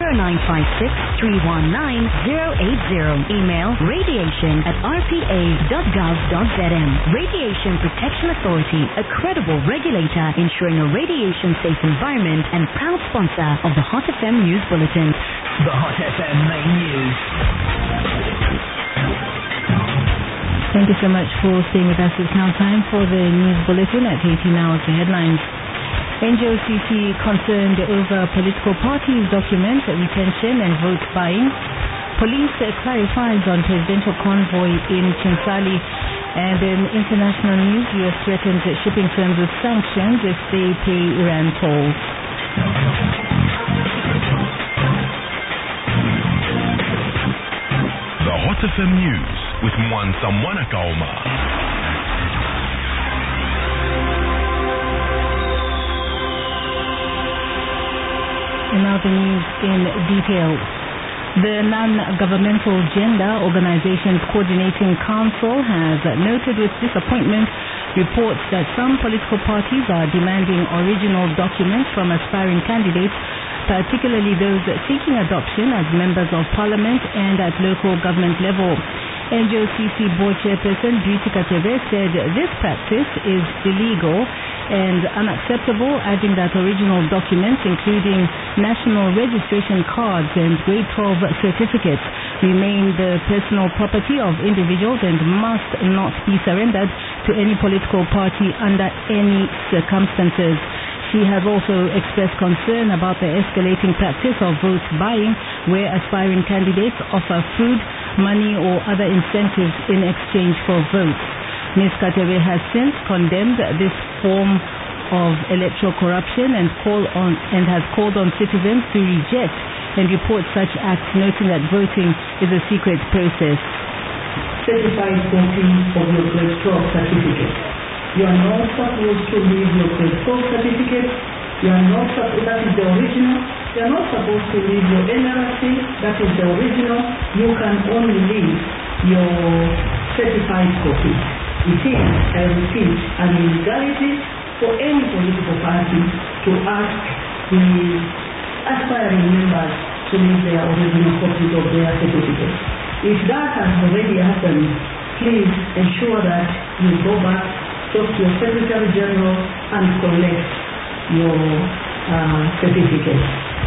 0956-319-080. Email radiation@rpa.gov.zm. Radiation Protection Authority, a credible regulator ensuring a radiation-safe environment and proud sponsor of the Hot FM News Bulletin. The Hot FM main news. Thank you so much for staying with us. It's now time for the news bulletin at 18 hours. The headlines. NGOCC concerned over political parties' document retention and vote buying. Police clarifies on presidential convoy in Chinsali. And in international news, US threatens shipping firms with sanctions if they pay Iran tolls. The Hot FM News with Mwansa Mwanakaoma. And now the news in detail. The Non-Governmental Gender Organizations Coordinating Council has noted with disappointment reports that some political parties are demanding original documents from aspiring candidates, particularly those seeking adoption as members of parliament and at local government level. NGOCC Board Chairperson Beauty Katebe said this practice is illegal and unacceptable, adding that original documents, including national registration cards and grade 12 certificates, remain the personal property of individuals and must not be surrendered to any political party under any circumstances. She has also expressed concern about the escalating practice of vote buying, where aspiring candidates offer food, money or other incentives in exchange for votes. Ms. Katebe has since condemned this form of electoral corruption and has called on citizens to reject and report such acts, noting that voting is a secret process. Certified copy of your grade 12 certificate. You are not supposed to leave your grade 12 certificate. You are not supposed, that is the original. You are not supposed to leave your NRC, that is the original. You can only leave your certified copy. It is, I repeat, an illegality for any political party to ask the aspiring members to leave their original copies of their certificates. If that has already happened, please ensure that you go back, talk to your Secretary General and collect your certificate.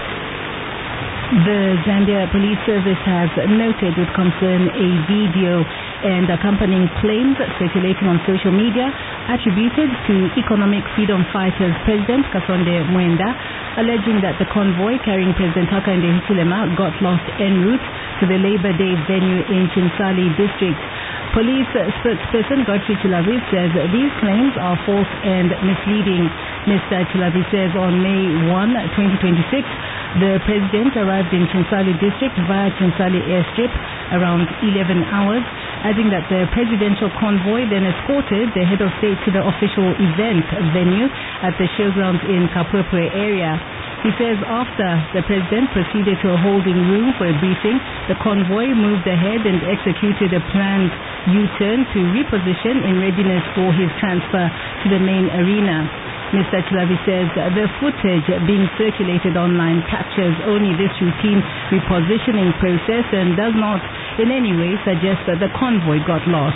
The Zambia Police Service has noted with concern a video and accompanying claims circulating on social media attributed to Economic Freedom Fighters President Kasonde Mwenda, alleging that the convoy carrying President Hakainde Hichilema got lost en route to the Labor Day venue in Chinsali district. Police spokesperson Godfrey Chilavi says these claims are false and misleading. Mr. Chilavi says on May 1, 2026, the president arrived in Chinsali district via Chinsali airstrip around 11 hours, adding that the presidential convoy then escorted the head of state to the official event venue at the showgrounds in Kapwepwe area. He says after the president proceeded to a holding room for a briefing, the convoy moved ahead and executed a planned U-turn to reposition in readiness for his transfer to the main arena. Mr. Chilavi says the footage being circulated online captures only this routine repositioning process and does not in any way suggest that the convoy got lost.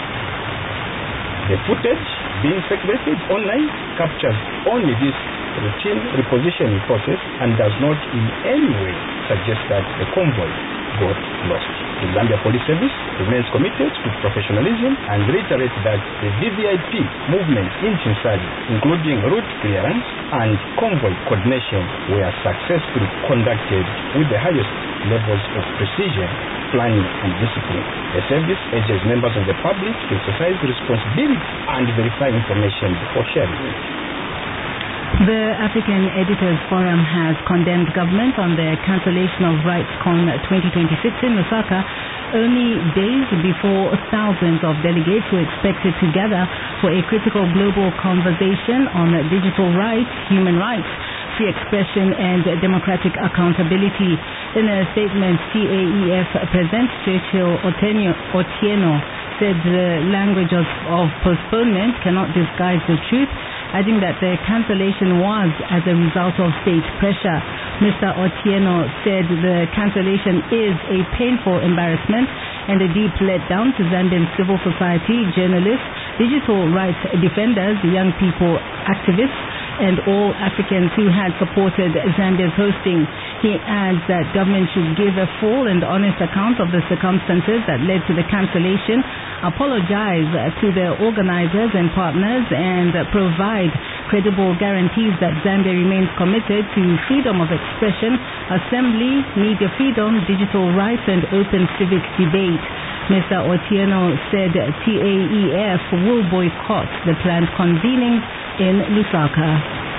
The footage being circulated online captures only this routine repositioning process and does not in any way suggest that the convoy got lost. The Zambia Police Service remains committed to professionalism and reiterates that the VVIP movement in Chinsali, including route clearance and convoy coordination, were successfully conducted with the highest levels of precision, planning and discipline. The service urges members of the public to exercise responsibility and verify information before sharing. The African Editors Forum has condemned government on the cancellation of RightsCon 2026 in Lusaka only days before thousands of delegates were expected to gather for a critical global conversation on digital rights, human rights, free expression and democratic accountability. In a statement, CAEF President Churchill Otieno said the language of postponement cannot disguise the truth, adding that the cancellation was as a result of state pressure. Mr. Otieno said the cancellation is a painful embarrassment and a deep letdown to Zambian civil society, journalists, digital rights defenders, young people activists, and all Africans who had supported Zambia's hosting. He adds that government should give a full and honest account of the circumstances that led to the cancellation, apologize to the organizers and partners, and provide credible guarantees that Zambia remains committed to freedom of expression, assembly, media freedom, digital rights, and open civic debate. Mr. Otieno said TAEF will boycott the planned convening in Lusaka.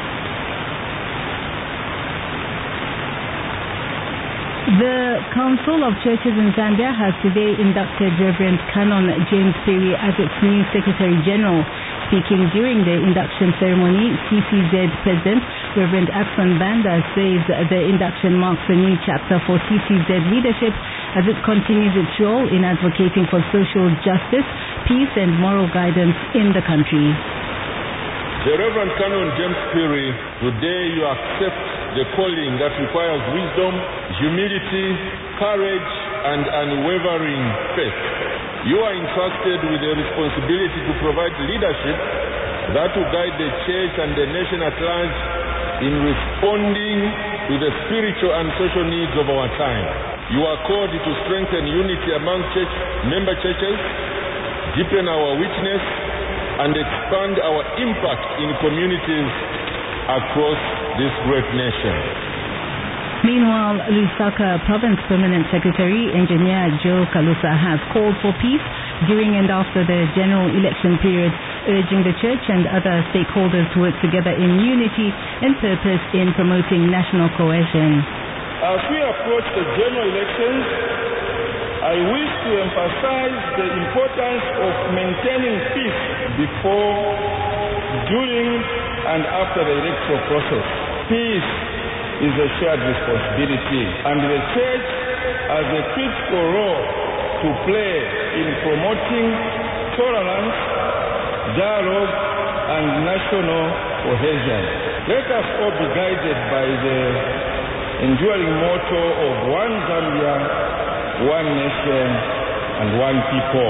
The Council of Churches in Zambia has today inducted Reverend Canon James Phiri as its new Secretary General. Speaking during the induction ceremony, CCZ President Reverend Axon Banda says the induction marks a new chapter for CCZ leadership as it continues its role in advocating for social justice, peace, and moral guidance in the country. The Reverend Canon James Phiri, today you accept the calling that requires wisdom, humility, courage, and unwavering faith. You are entrusted with the responsibility to provide leadership that will guide the church and the nation at large in responding to the spiritual and social needs of our time. You are called to strengthen unity among member churches, deepen our witness, and expand our impact in communities across this great nation. Meanwhile, Lusaka Province Permanent Secretary Engineer Joe Kalusa has called for peace during and after the general election period, urging the church and other stakeholders to work together in unity and purpose in promoting national cohesion. As we approach the general elections, I wish to emphasize the importance of maintaining peace before, during, and after the electoral process. Peace is a shared responsibility, and the church has a critical role to play in promoting tolerance, dialogue, and national cohesion. Let us all be guided by the enduring motto of one Zambia, one nation, and one people.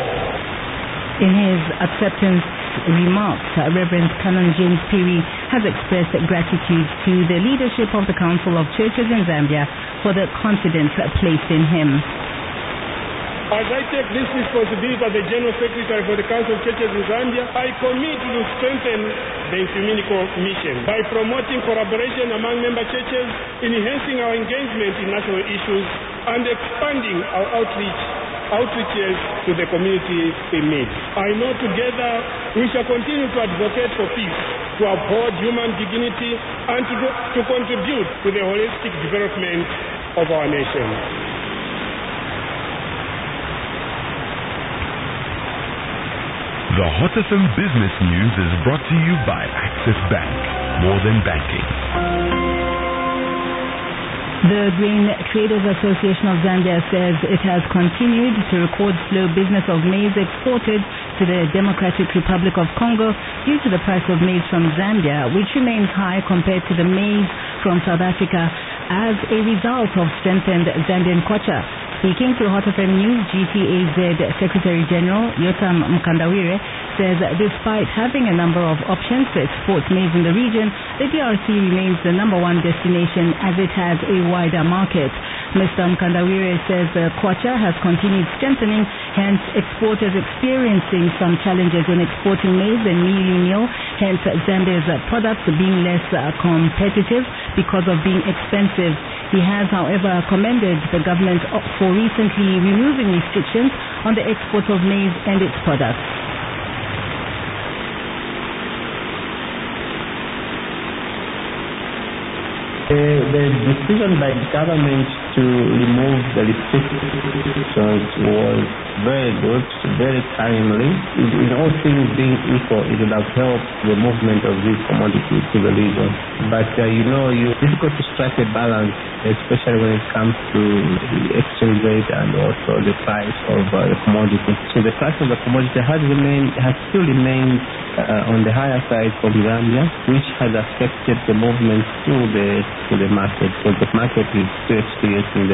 In his acceptance remarks, Reverend Canon James Phiri has expressed gratitude to the leadership of the Council of Churches in Zambia for the confidence placed in him. As I take this responsibility as the General Secretary for the Council of Churches in Zambia, I commit to strengthen the ecumenical mission by promoting collaboration among member churches, enhancing our engagement in national issues, and expanding our outreaches to the community in need. I know together we shall continue to advocate for peace, to uphold human dignity, and to contribute to the holistic development of our nation. The Hot FM Business News is brought to you by Access Bank. More than banking. The Grain Traders Association of Zambia says it has continued to record slow business of maize exported to the Democratic Republic of Congo due to the price of maize from Zambia, which remains high compared to the maize from South Africa as a result of strengthened Zambian kwacha. Speaking to Hot FM News, GTAZ Secretary General Yotam Mkandawire says despite having a number of options to export maize in the region, the DRC remains the number one destination as it has a wider market. Mr. Mkandawire says the kwacha has continued strengthening, hence exporters experiencing some challenges when exporting maize and mealie meal, hence Zambia's products being less competitive because of being expensive. He has, however, commended the government for recently removing restrictions on the export of maize and its products. The decision by the government to remove the restrictions was very good, very timely. In all things being equal, it would have helped the movement of these commodities to the region. But it's difficult to strike a balance, especially when it comes to the exchange rate and also the price of the commodity. So the price of the commodity has still remained on the higher side from Zambia, which has affected the movement to the market, because the market is still experiencing